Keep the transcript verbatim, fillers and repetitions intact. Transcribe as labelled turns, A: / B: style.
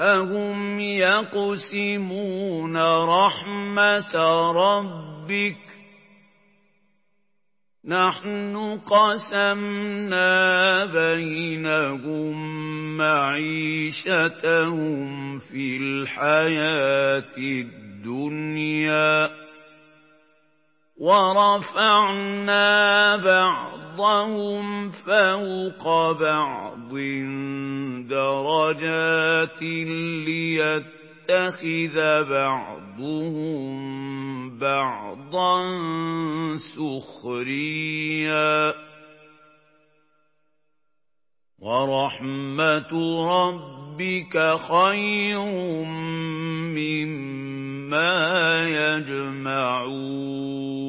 A: أَهُمْ يَقْسِمُونَ رَحْمَةَ رَبِّكَ ۚ نَحْنُ قَسَمْنَا بَيْنَهُم مَّعِيشَتَهُمْ فِي الْحَيَاةِ الدُّنْيَا ۚ وَرَفَعْنَا بَعْضَهُمْ فَوْقَ بَعْضٍ دَرَجَاتٍ لِّيَتَّخِذَ بَعْضُهُم بَعْضًا سُخْرِيًّا ۗ وَرَحْمَةُ رَبِّكَ خَيْرٌ مِّمَّا يَجْمَعُونَ